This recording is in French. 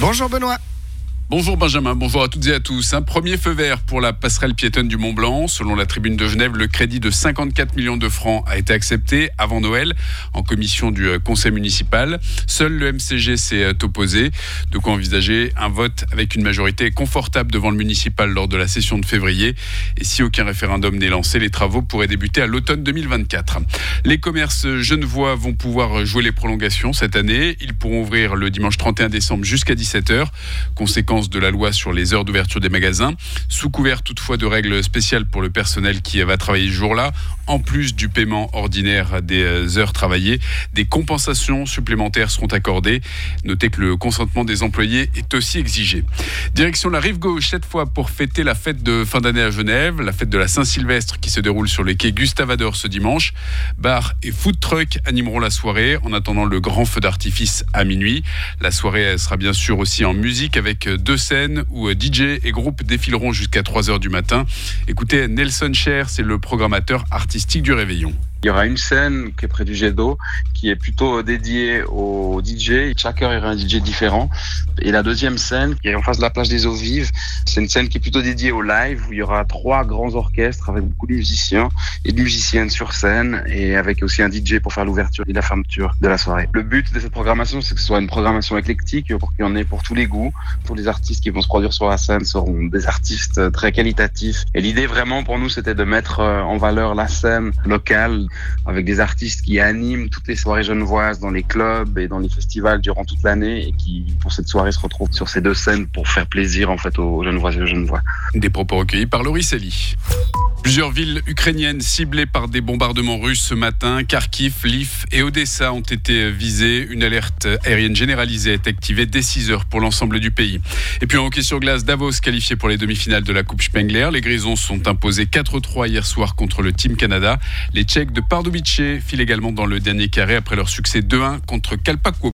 Bonjour Benoît. Bonjour Benjamin, bonjour à toutes et à tous. Un premier feu vert pour la passerelle piétonne du Mont-Blanc. Selon la Tribune de Genève, le crédit de 54 millions de francs a été accepté avant Noël en commission du conseil municipal. Seul le MCG s'est opposé. De quoi envisager un vote avec une majorité confortable devant le municipal lors de la session de février. Et si aucun référendum n'est lancé, les travaux pourraient débuter à l'automne 2024. Les commerces genevois vont pouvoir jouer les prolongations cette année. Ils pourront ouvrir le dimanche 31 décembre jusqu'à 17h. Conséquence de la loi sur les heures d'ouverture des magasins, sous couvert toutefois de règles spéciales pour le personnel qui va travailler ce jour-là. En plus du paiement ordinaire des heures travaillées, des compensations supplémentaires seront accordées. Notez que le consentement des employés est aussi exigé. Direction la rive gauche, cette fois pour fêter la fête de fin d'année à Genève, la fête de la Saint-Sylvestre qui se déroule sur les quais Gustave-Ador ce dimanche. Bar et food truck animeront la soirée en attendant le grand feu d'artifice à minuit. La soirée sera bien sûr aussi en musique avec 2 scènes où DJ et groupe défileront jusqu'à 3h du matin. Écoutez, Nelson Cher, c'est le programmateur artistique du Réveillon. Il y aura une scène qui est près du jet d'eau, qui est plutôt dédiée aux DJ. Chaque heure, il y aura un DJ différent. Et la deuxième scène, qui est en face de la plage des Eaux Vives, c'est une scène qui est plutôt dédiée au live, où il y aura 3 grands orchestres avec beaucoup de musiciens et de musiciennes sur scène, et avec aussi un DJ pour faire l'ouverture et la fermeture de la soirée. Le but de cette programmation, c'est que ce soit une programmation éclectique, pour qu'il y en ait pour tous les goûts. Tous les artistes qui vont se produire sur la scène seront des artistes très qualitatifs. Et l'idée vraiment pour nous, c'était de mettre en valeur la scène locale, avec des artistes qui animent toutes les soirées genevoises dans les clubs et dans les festivals durant toute l'année, et qui, pour cette soirée, se retrouvent sur ces 2 scènes pour faire plaisir en fait aux Genevoises et aux Genevois. Des propos recueillis par Laurie Selly. Plusieurs villes ukrainiennes ciblées par des bombardements russes ce matin. Kharkiv, Lviv et Odessa ont été visées. Une alerte aérienne généralisée est activée dès 6h pour l'ensemble du pays. Et puis en hockey sur glace, Davos qualifié pour les demi-finales de la Coupe Spengler. Les Grisons sont imposés 4-3 hier soir contre le Team Canada. Les Tchèques de Pardubice filent également dans le dernier carré après leur succès 2-1 contre Kalpakovo.